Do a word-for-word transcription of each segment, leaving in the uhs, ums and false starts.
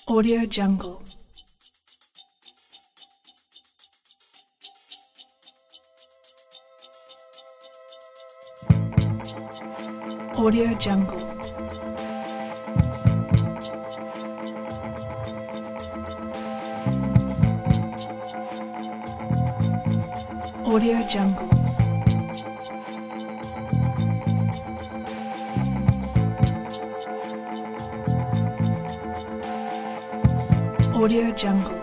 Audio Jungle. Audio Jungle. Audio Jungle. Audio Jungle.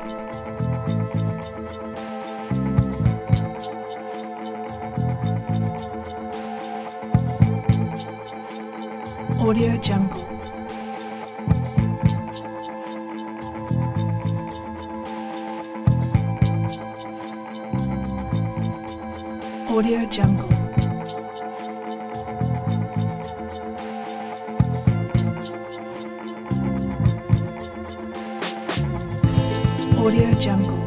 Audio Jungle. Audio Jungle. Audio Jungle.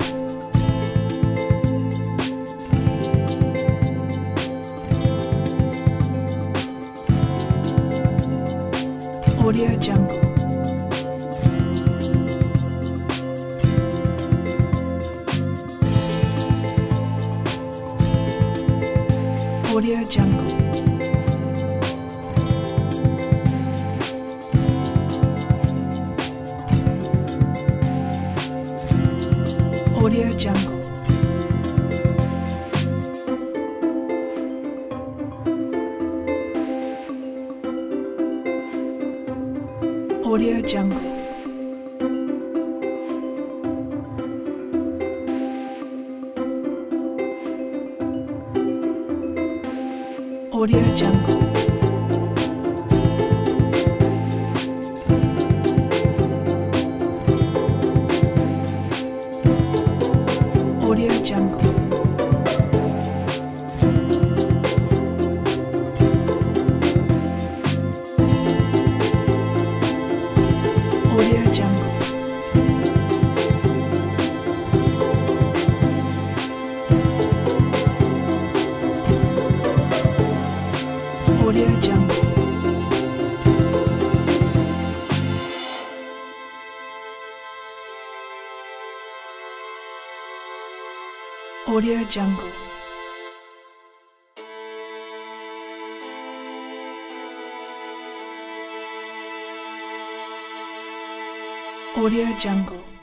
Audio Jungle. Audio Jungle. Audio Jungle. Audio Jungle. Audio Jungle. Audio Jungle. Audio Jungle. Audio Jungle. Audio Jungle. Audio Jungle.